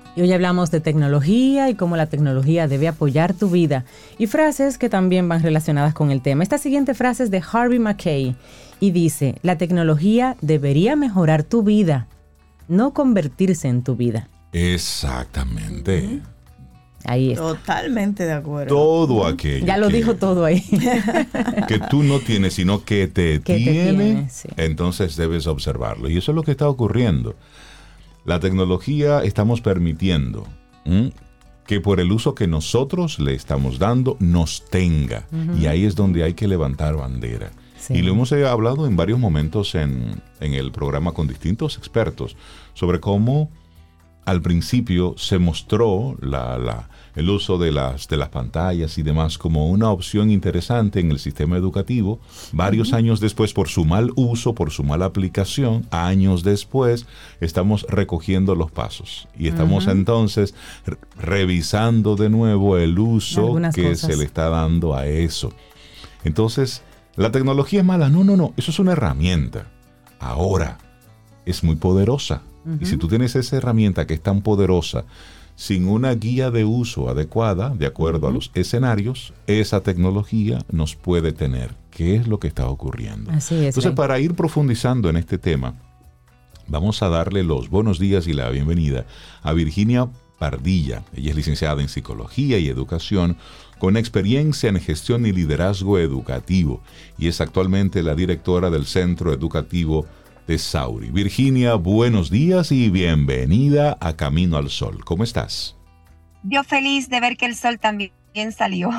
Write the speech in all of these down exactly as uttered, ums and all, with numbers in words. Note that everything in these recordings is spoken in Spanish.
Y hoy hablamos de tecnología y cómo la tecnología debe apoyar tu vida y frases que también van relacionadas con el tema. Esta siguiente frase es de Harvey Mackay y dice: la tecnología debería mejorar tu vida, no convertirse en tu vida. Exactamente. Uh-huh. Ahí está. Totalmente de acuerdo. Todo aquello. Ya lo que, dijo todo ahí. Que tú no tienes, sino que te que tiene, te tiene sí. Entonces debes observarlo. Y eso es lo que está ocurriendo. La tecnología estamos permitiendo ¿m? que por el uso que nosotros le estamos dando nos tenga. Uh-huh. Y ahí es donde hay que levantar bandera. Sí. Y lo hemos hablado en varios momentos en, en el programa con distintos expertos sobre cómo al principio se mostró la, la, el uso de las, de las pantallas y demás como una opción interesante en el sistema educativo. Varios uh-huh. años después, por su mal uso, por su mala aplicación, años después, estamos recogiendo los pasos. Y estamos uh-huh. entonces re- revisando de nuevo el uso Algunas que cosas. se le está dando a eso. Entonces, ¿la tecnología es mala? No, no, no. Eso es una herramienta. Ahora, es muy poderosa. Uh-huh. Y si tú tienes esa herramienta que es tan poderosa, sin una guía de uso adecuada, de acuerdo uh-huh. a los escenarios, esa tecnología nos puede tener. ¿Qué es lo que está ocurriendo? Así es. Entonces, ¿eh? para ir profundizando en este tema, vamos a darle los buenos días y la bienvenida a Virginia Pardilla. Ella es licenciada en Psicología y Educación, con experiencia en gestión y liderazgo educativo, y es actualmente la directora del Centro Educativo de Sauri. Virginia, buenos días y bienvenida a Camino al Sol. ¿Cómo estás? Yo feliz de ver que el sol también salió.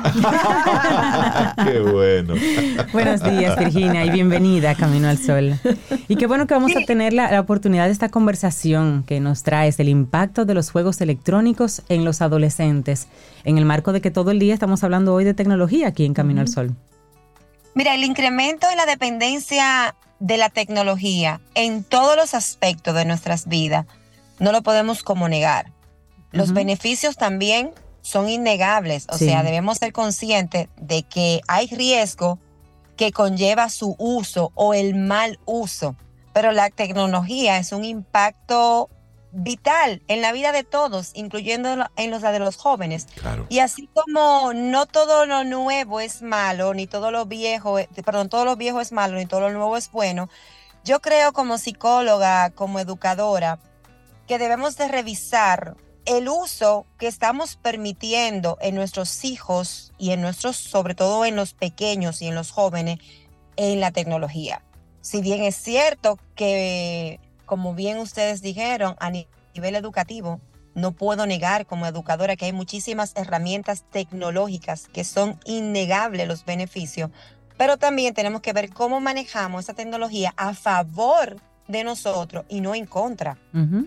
¡Qué bueno! Buenos días, Virginia, y bienvenida a Camino al Sol. Y qué bueno que vamos sí. a tener la, la oportunidad de esta conversación que nos traes el impacto de los juegos electrónicos en los adolescentes, en el marco de que todo el día estamos hablando hoy de tecnología aquí en Camino uh-huh. al Sol. Mira, el incremento de la dependencia de la tecnología en todos los aspectos de nuestras vidas no lo podemos como negar. Los uh-huh. beneficios también son innegables, o sí. sea, debemos ser conscientes de que hay riesgo que conlleva su uso o el mal uso, pero la tecnología es un impacto vital en la vida de todos, incluyendo en los de los jóvenes. Claro. Y así como no todo lo nuevo es malo, ni todo lo viejo, perdón, todo lo viejo es malo, ni todo lo nuevo es bueno, yo creo como psicóloga, como educadora, que debemos de revisar el uso que estamos permitiendo en nuestros hijos y en nuestros, sobre todo en los pequeños y en los jóvenes, en la tecnología. Si bien es cierto que, como bien ustedes dijeron, a nivel educativo, no puedo negar como educadora que hay muchísimas herramientas tecnológicas que son innegables los beneficios, pero también tenemos que ver cómo manejamos esa tecnología a favor de nosotros y no en contra. Uh-huh.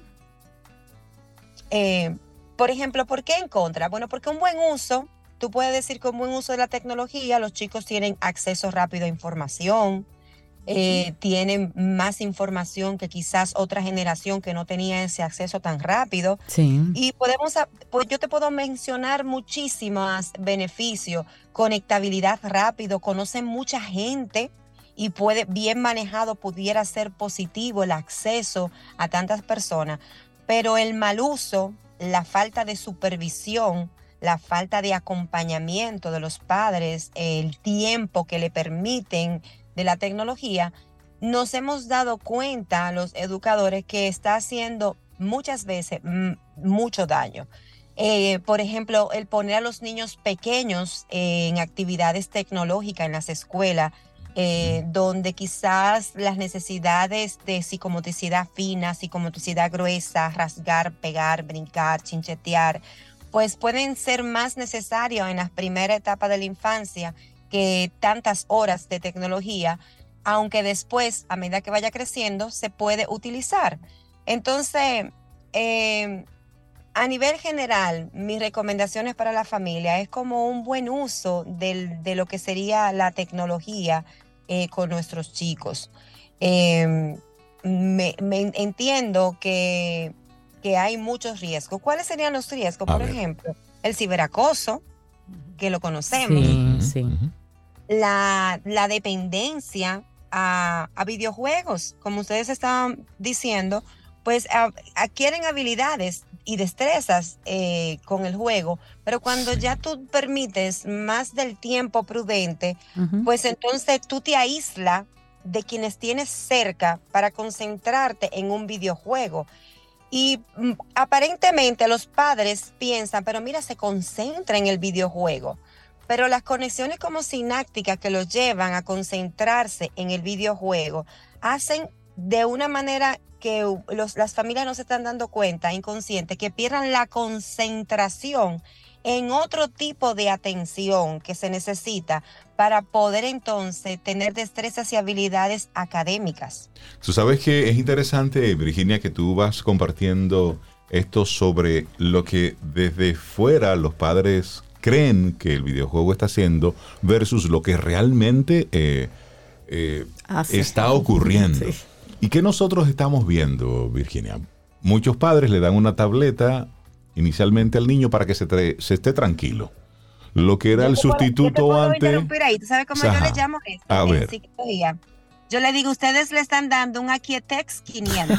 Eh, por ejemplo, ¿por qué en contra? Bueno, porque un buen uso, tú puedes decir que un buen uso de la tecnología, los chicos tienen acceso rápido a información, eh, tienen más información que quizás otra generación que no tenía ese acceso tan rápido. Sí. Y podemos, pues yo te puedo mencionar muchísimos beneficios, conectabilidad rápido, conocen mucha gente y puede, bien manejado, pudiera ser positivo el acceso a tantas personas. Pero el mal uso, la falta de supervisión, la falta de acompañamiento de los padres, el tiempo que le permiten de la tecnología, nos hemos dado cuenta, los educadores, que está haciendo muchas veces m- mucho daño. Eh, por ejemplo, el poner a los niños pequeños eh, en actividades tecnológicas en las escuelas, Eh, donde quizás las necesidades de psicomotricidad fina, psicomotricidad gruesa, rasgar, pegar, brincar, chinchetear, pues pueden ser más necesarios en las primeras etapas de la infancia que tantas horas de tecnología, aunque después, a medida que vaya creciendo, se puede utilizar. Entonces, eh, a nivel general, mis recomendaciones para la familia es como un buen uso del, de lo que sería la tecnología eh, con nuestros chicos. Eh, me, me entiendo que, que hay muchos riesgos. ¿Cuáles serían los riesgos? A Por ver. ejemplo, el ciberacoso, que lo conocemos. Sí, sí. Uh-huh. La, la dependencia a, a videojuegos, como ustedes estaban diciendo, pues a, adquieren habilidades y destrezas eh, con el juego, pero cuando sí. ya tú permites más del tiempo prudente, uh-huh. pues entonces tú te aíslas de quienes tienes cerca para concentrarte en un videojuego. Y mm, aparentemente los padres piensan, pero mira, se concentra en el videojuego. Pero las conexiones como sinápticas que los llevan a concentrarse en el videojuego hacen de una manera que los, las familias no se están dando cuenta, inconsciente, que pierdan la concentración en otro tipo de atención que se necesita para poder entonces tener destrezas y habilidades académicas. Tú sabes que es interesante, Virginia, que tú vas compartiendo esto sobre lo que desde fuera los padres creen que el videojuego está haciendo versus lo que realmente eh, eh, ah, sí. está ocurriendo. Sí. ¿Y qué nosotros estamos viendo, Virginia? Muchos padres le dan una tableta inicialmente al niño para que se, tra- se esté tranquilo. Lo que era yo el sustituto puedo, antes... Ahí. ¿Tú sabes cómo Ajá. yo le llamo eso? A en ver. Psicología. Yo le digo, ustedes le están dando un Aquietex quinientos.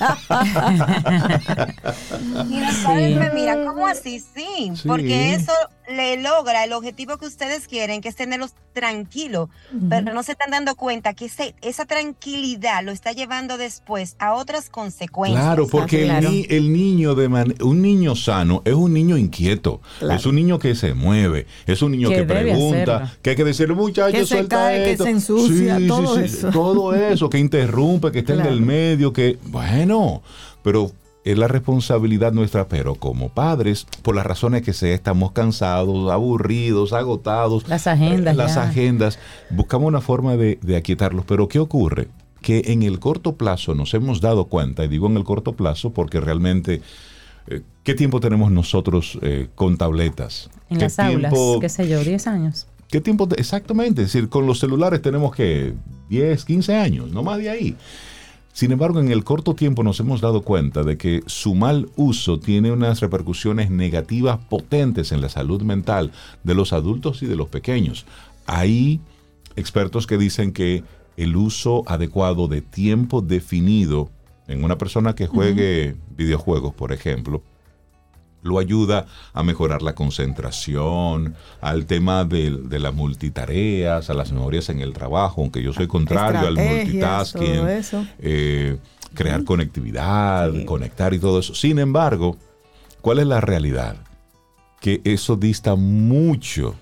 Y los padres sí. me miran, ¿cómo así? Sí, sí, porque eso le logra el objetivo que ustedes quieren, que es tenerlos tranquilos, uh-huh. pero no se están dando cuenta que ese, esa tranquilidad lo está llevando después a otras consecuencias. Claro, porque ah, claro. El, ni, el niño de man, un niño sano es un niño inquieto, claro. es un niño que se mueve, es un niño que, que pregunta, hacerlo. Que hay que decirle, muchachos, suelta cae, esto. Que se ensucia, sí, todo sí, eso. Sí, todo eso, que interrumpe, que esté claro. en el medio, que, bueno, pero es la responsabilidad nuestra, pero como padres, por las razones que sea, estamos cansados, aburridos, agotados. Las agendas. Eh, las ya. agendas, buscamos una forma de, de aquietarlos, pero ¿qué ocurre? Que en el corto plazo nos hemos dado cuenta, y digo en el corto plazo porque realmente, eh, ¿qué tiempo tenemos nosotros eh, con tabletas? En las aulas, qué sé yo, diez años. ¿Qué tiempo? Te, exactamente, es decir, con los celulares tenemos que diez, quince años, no más de ahí. Sin embargo, en el corto tiempo nos hemos dado cuenta de que su mal uso tiene unas repercusiones negativas potentes en la salud mental de los adultos y de los pequeños. Hay expertos que dicen que el uso adecuado de tiempo definido en una persona que juegue uh-huh. videojuegos, por ejemplo, lo ayuda a mejorar la concentración, al tema de, de las multitareas, a las memorias en el trabajo, aunque yo soy contrario al multitasking, eh, crear sí. conectividad, sí. conectar y todo eso. Sin embargo, ¿cuál es la realidad? Que eso dista mucho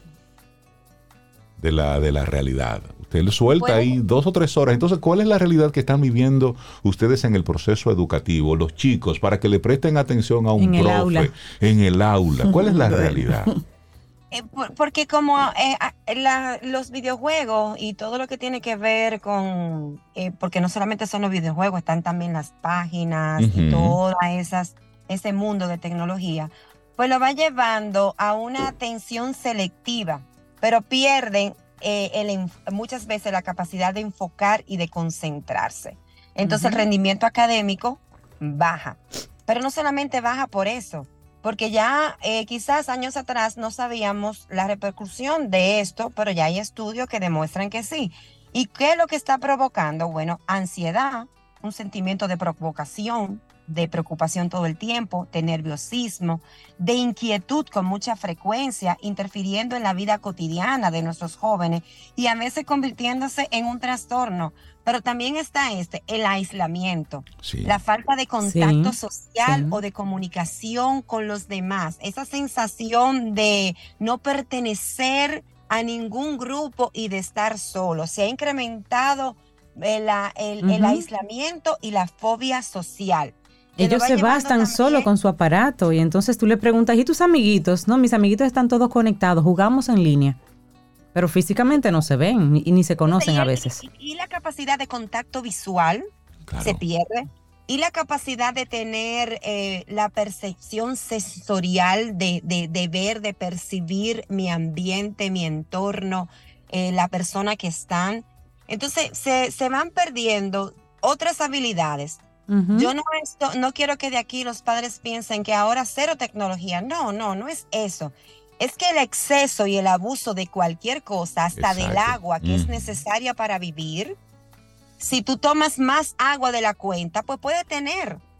de la, de la realidad. Usted lo suelta bueno. ahí dos o tres horas. Entonces, ¿cuál es la realidad que están viviendo ustedes en el proceso educativo, los chicos, para que le presten atención a un en profe el aula. en el aula? ¿Cuál es la realidad? Eh, por, porque como eh, la, los videojuegos y todo lo que tiene que ver con, eh, porque no solamente son los videojuegos, están también las páginas uh-huh. y todo esas, ese mundo de tecnología, pues lo va llevando a una atención selectiva, pero pierden Eh, el, muchas veces la capacidad de enfocar y de concentrarse. Entonces uh-huh. el rendimiento académico baja. Pero no solamente baja por eso, porque ya eh, quizás años atrás no sabíamos la repercusión de esto, pero ya hay estudios que demuestran que sí. ¿Y qué es lo que está provocando? Bueno, ansiedad, un sentimiento de provocación, de preocupación todo el tiempo, de nerviosismo, de inquietud con mucha frecuencia, interfiriendo en la vida cotidiana de nuestros jóvenes y a veces convirtiéndose en un trastorno. Pero también está este, el aislamiento, sí. la falta de contacto sí. social sí. o de comunicación con los demás, esa sensación de no pertenecer a ningún grupo y de estar solo. Se ha incrementado el, el, uh-huh. el aislamiento y la fobia social. Ellos se bastan solo con su aparato y entonces tú le preguntas, ¿y tus amiguitos? No, mis amiguitos están todos conectados, jugamos en línea, pero físicamente no se ven y ni se conocen y, a veces. Y, y la capacidad de contacto visual claro. se pierde y la capacidad de tener eh, la percepción sensorial de, de, de ver, de percibir mi ambiente, mi entorno, eh, la persona que están. Entonces se, se van perdiendo otras habilidades. Uh-huh. Yo no, esto, no quiero que de aquí los padres piensen que ahora cero tecnología. No, no, no es eso. Es que el exceso y el abuso de cualquier cosa, hasta Exacto. del agua que uh-huh. es necesaria para vivir, si tú tomas más agua de la cuenta, pues puede tener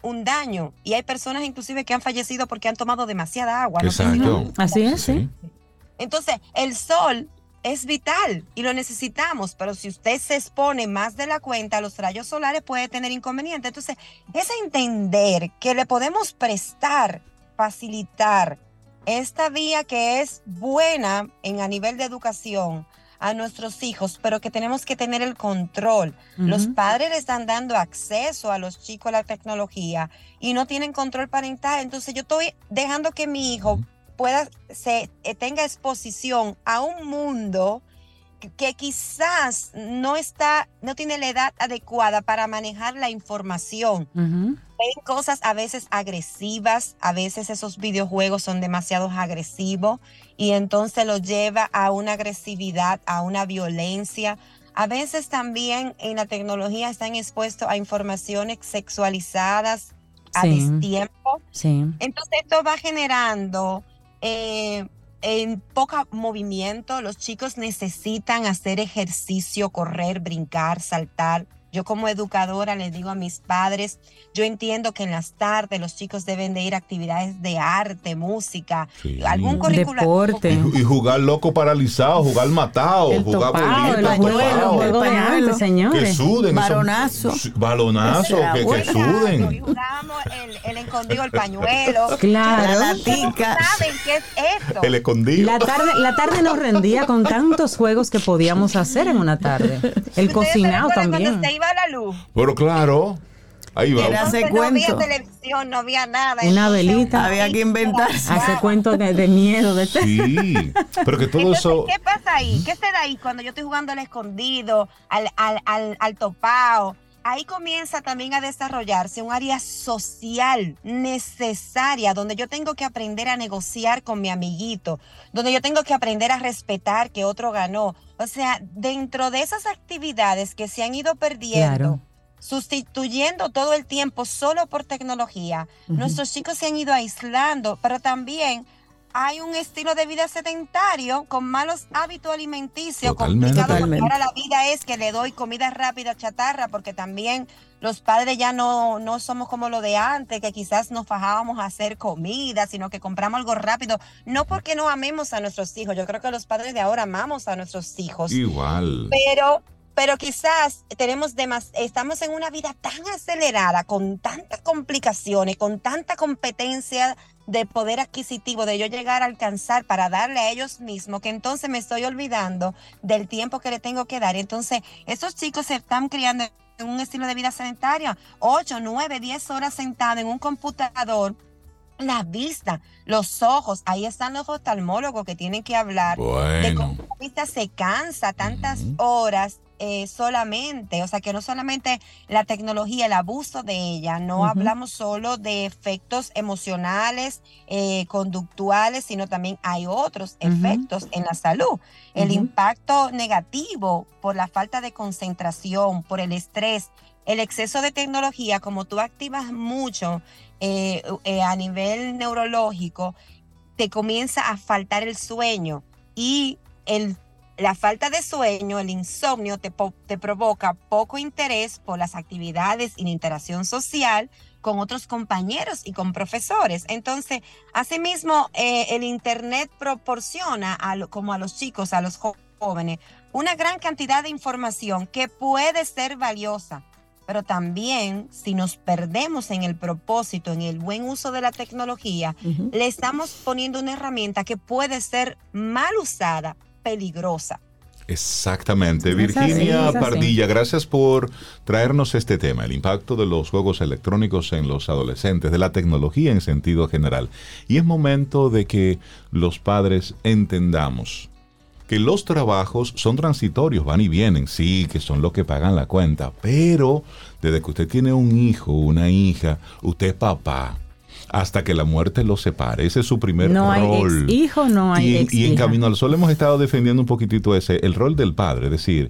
un daño. Y hay personas inclusive que han fallecido porque han tomado demasiada agua. ¿No? Exacto. Así es, sí. Entonces, el sol es vital y lo necesitamos, pero si usted se expone más de la cuenta a los rayos solares puede tener inconvenientes. Entonces, es entender que le podemos prestar, facilitar esta vía que es buena en a nivel de educación a nuestros hijos, pero que tenemos que tener el control. Uh-huh. Los padres le están dando acceso a los chicos a la tecnología y no tienen control parental. Entonces, yo estoy dejando que mi hijo pueda se tenga exposición a un mundo que, que quizás no está, no tiene la edad adecuada para manejar la información. Uh-huh. Ven cosas a veces agresivas, a veces esos videojuegos son demasiado agresivos y entonces los lleva a una agresividad, a una violencia. A veces también en la tecnología están expuestos a informaciones sexualizadas a sí. destiempo. Sí. Entonces esto va generando Eh, en poco movimiento. Los chicos necesitan hacer ejercicio, correr, brincar, saltar. Yo como educadora les digo a mis padres, yo entiendo que en las tardes los chicos deben de ir a actividades de arte, música, sí. algún currículo. Deporte. Y, y jugar loco paralizado, jugar matado, el jugar bolita, el pañuelo, el pañuelo, señores. Que suden. Baronazo. Eso, balonazo, que, que suden. Y jugamos el, el escondido, el pañuelo. Claro. La latica. ¿Saben qué es esto? El escondido. La tarde, la tarde nos rendía con tantos juegos que podíamos hacer en una tarde. El cocinado también. La luz. Pero claro, ahí va. Entonces, no había televisión, no había nada. Una velita. Había que inventarse. Hace cuentos de, de miedo. De sí, pero que todo Entonces, eso... ¿qué pasa ahí? ¿Qué se da ahí cuando yo estoy jugando al escondido, al, al, al, al topao? Ahí comienza también a desarrollarse un área social necesaria, donde yo tengo que aprender a negociar con mi amiguito, donde yo tengo que aprender a respetar que otro ganó. O sea, dentro de esas actividades que se han ido perdiendo, claro. sustituyendo todo el tiempo solo por tecnología, uh-huh. nuestros chicos se han ido aislando, pero también hay un estilo de vida sedentario con malos hábitos alimenticios, Totalmente. complicado, porque Totalmente. ahora la vida es que le doy comida rápida, chatarra, porque también los padres ya no, no somos como lo de antes, que quizás nos fajábamos a hacer comida, sino que compramos algo rápido, no porque no amemos a nuestros hijos, yo creo que los padres de ahora amamos a nuestros hijos. Igual. Pero... Pero quizás tenemos demas, estamos en una vida tan acelerada, con tantas complicaciones, con tanta competencia de poder adquisitivo, de yo llegar a alcanzar para darle a ellos mismos, que entonces me estoy olvidando del tiempo que le tengo que dar. Entonces, esos chicos se están criando en un estilo de vida sedentario, ocho, nueve, diez horas sentados en un computador. La vista, los ojos, ahí están los oftalmólogos que tienen que hablar bueno. de cómo la vista se cansa tantas uh-huh. horas eh, solamente, o sea que no solamente la tecnología, el abuso de ella, no uh-huh. hablamos solo de efectos emocionales, eh, conductuales, sino también hay otros uh-huh. efectos en la salud. El uh-huh. impacto negativo por la falta de concentración, por el estrés, el exceso de tecnología, como tú activas mucho eh, eh, a nivel neurológico, te comienza a faltar el sueño y el, la falta de sueño, el insomnio, te, te provoca poco interés por las actividades y la interacción social con otros compañeros y con profesores. Entonces, asimismo, eh, el Internet proporciona a lo, como a los chicos, a los jóvenes, una gran cantidad de información que puede ser valiosa. Pero también, si nos perdemos en el propósito, en el buen uso de la tecnología, uh-huh. le estamos poniendo una herramienta que puede ser mal usada, peligrosa. Exactamente. Virginia así, Pardilla, gracias por traernos este tema, el impacto de los juegos electrónicos en los adolescentes, de la tecnología en sentido general. Y es momento de que los padres entendamos que los trabajos son transitorios, van y vienen, sí, que son los que pagan la cuenta, pero desde que usted tiene un hijo, una hija, usted es papá, hasta que la muerte los separe. Ese es su primer no rol. No hay ex hijo, no hay y, ex y en hija. Camino al Sol hemos estado defendiendo un poquitito ese, el rol del padre, es decir,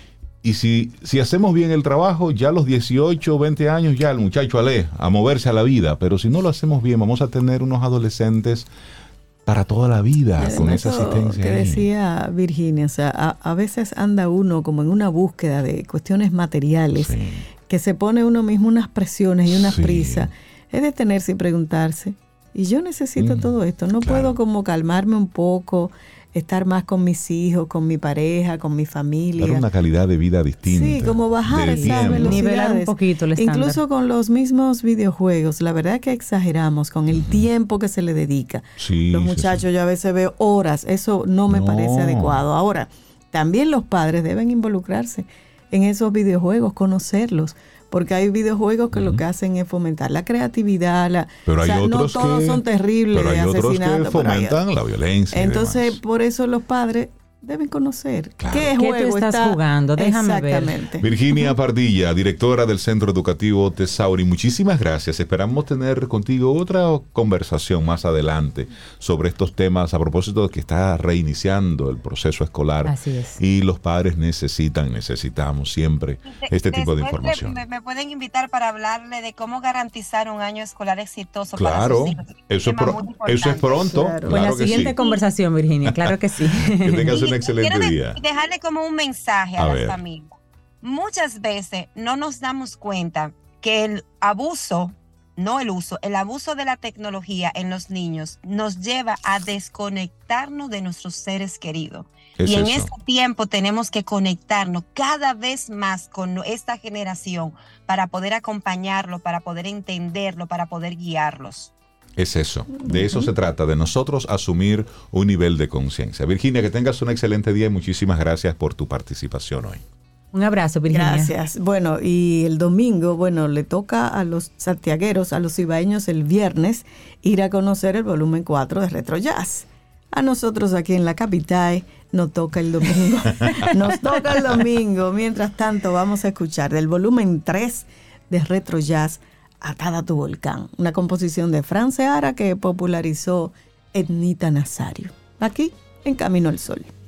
y si, si hacemos bien el trabajo, ya a los dieciocho, veinte años, ya el muchacho ale, a moverse a la vida, pero si no lo hacemos bien, vamos a tener unos adolescentes para toda la vida, con esa asistencia. Que ahí. decía Virginia, o sea, a, a veces anda uno como en una búsqueda de cuestiones materiales, sí. que se pone uno mismo unas presiones y unas Sí. prisas, es detenerse y preguntarse, ¿y yo necesito Mm, todo esto? ¿No claro. puedo como calmarme un poco, estar más con mis hijos, con mi pareja, con mi familia? Dar una calidad de vida distinta. Sí, como bajar de esas tiempo. velocidades. Nivelar un poquito el estándar. Incluso con los mismos videojuegos, la verdad es que exageramos con el tiempo que se le dedica. Sí, Los sí, muchachos, sí. yo a veces veo horas, eso no me No. parece adecuado. Ahora, también los padres deben involucrarse en esos videojuegos, conocerlos, porque hay videojuegos que lo que hacen es fomentar la creatividad, la, Pero hay o sea, otros no todos que, son terribles pero hay de otros asesinato, que pero hay- fomentan la violencia. y entonces, demás. por eso los padres deben conocer Claro. qué ¿Qué tú juego estás está jugando? Déjame ver. Exactamente. Virginia Pardilla, directora del Centro Educativo Tesauri, muchísimas gracias. Esperamos tener contigo otra conversación más adelante sobre estos temas a propósito de que está reiniciando el proceso escolar. Así es. Y los padres necesitan, necesitamos siempre este tipo de Después información. Me, me pueden invitar para hablarle de cómo garantizar un año escolar exitoso Claro, para sus hijos. eso es, Un tema pro- muy eso es importante. pronto. Claro. Pues la Claro que siguiente sí. conversación, Virginia, claro que sí. Que tengas un Y excelente quiero de- día. dejarle como un mensaje a, A las ver. familias. Muchas veces no nos damos cuenta que el abuso, no el uso, el abuso de la tecnología en los niños nos lleva a desconectarnos de nuestros seres queridos. Es y en eso. este tiempo tenemos que conectarnos cada vez más con esta generación para poder acompañarlo, para poder entenderlo, para poder guiarlos. Es eso. De eso se trata, de nosotros asumir un nivel de conciencia. Virginia, que tengas un excelente día y muchísimas gracias por tu participación hoy. Un abrazo, Virginia. Gracias. Bueno, y el domingo, bueno, le toca a los santiagueros, a los ibaeños el viernes, ir a conocer el volumen cuatro de Retro Jazz. A nosotros aquí en la capital nos toca el domingo. Nos toca el domingo. Mientras tanto, vamos a escuchar del volumen tres de Retro Jazz, Atada a tu volcán, una composición de Fran Seara que popularizó Ednita Nazario. Aquí, en Camino al Sol.